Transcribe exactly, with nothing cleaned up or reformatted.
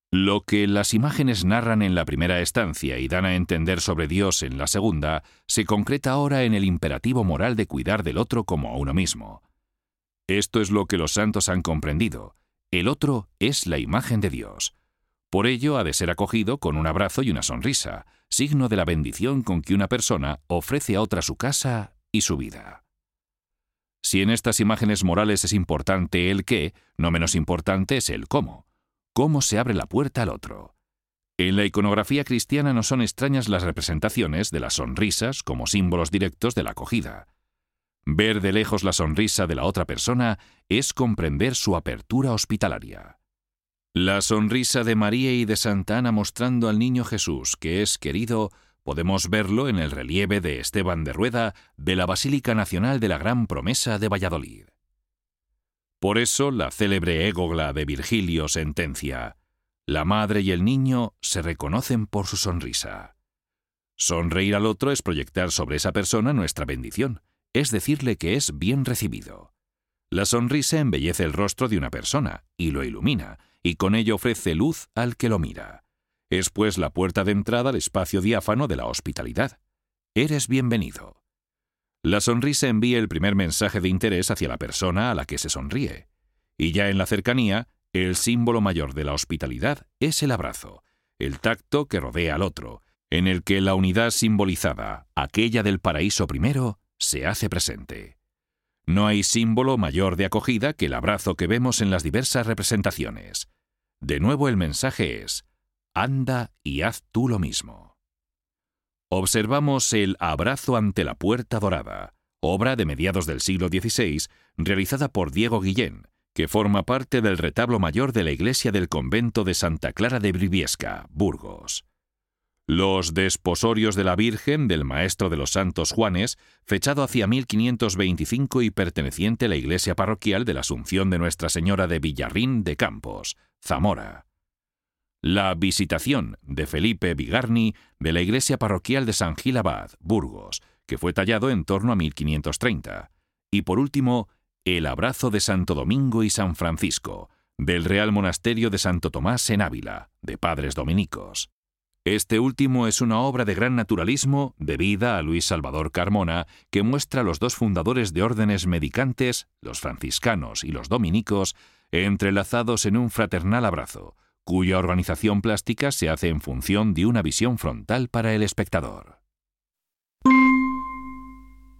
Lo que las imágenes narran en la primera estancia y dan a entender sobre Dios en la segunda, se concreta ahora en el imperativo moral de cuidar del otro como a uno mismo. Esto es lo que los santos han comprendido. El otro es la imagen de Dios. Por ello ha de ser acogido con un abrazo y una sonrisa, signo de la bendición con que una persona ofrece a otra su casa y su vida. Si en estas imágenes morales es importante el qué, no menos importante es el cómo. Cómo se abre la puerta al otro. En la iconografía cristiana no son extrañas las representaciones de las sonrisas como símbolos directos de la acogida. Ver de lejos la sonrisa de la otra persona es comprender su apertura hospitalaria. La sonrisa de María y de Santa Ana mostrando al niño Jesús que es querido, podemos verlo en el relieve de Esteban de Rueda de la Basílica Nacional de la Gran Promesa de Valladolid. Por eso la célebre égogla de Virgilio sentencia: la madre y el niño se reconocen por su sonrisa. Sonreír al otro es proyectar sobre esa persona nuestra bendición, es decirle que es bien recibido. La sonrisa embellece el rostro de una persona y lo ilumina, y con ello ofrece luz al que lo mira. Es pues la puerta de entrada al espacio diáfano de la hospitalidad. Eres bienvenido. La sonrisa envía el primer mensaje de interés hacia la persona a la que se sonríe. Y ya en la cercanía, el símbolo mayor de la hospitalidad es el abrazo, el tacto que rodea al otro, en el que la unidad simbolizada, aquella del paraíso primero, se hace presente. No hay símbolo mayor de acogida que el abrazo que vemos en las diversas representaciones. De nuevo el mensaje es: anda y haz tú lo mismo. Observamos el Abrazo ante la puerta dorada, obra de mediados del siglo dieciséis, realizada por Diego Guillén, que forma parte del retablo mayor de la iglesia del convento de Santa Clara de Briviesca, Burgos. Los Desposorios de la Virgen del Maestro de los Santos Juanes, fechado hacia mil quinientos veinticinco y perteneciente a la iglesia parroquial de la Asunción de Nuestra Señora de Villarrín de Campos, Zamora. La Visitación de Felipe Bigarni de la iglesia parroquial de San Gil Abad, Burgos, que fue tallado en torno a mil quinientos treinta. Y por último, el Abrazo de Santo Domingo y San Francisco, del Real Monasterio de Santo Tomás en Ávila, de padres dominicos. Este último es una obra de gran naturalismo debida a Luis Salvador Carmona, que muestra a los dos fundadores de órdenes medicantes, los franciscanos y los dominicos, entrelazados en un fraternal abrazo, cuya organización plástica se hace en función de una visión frontal para el espectador.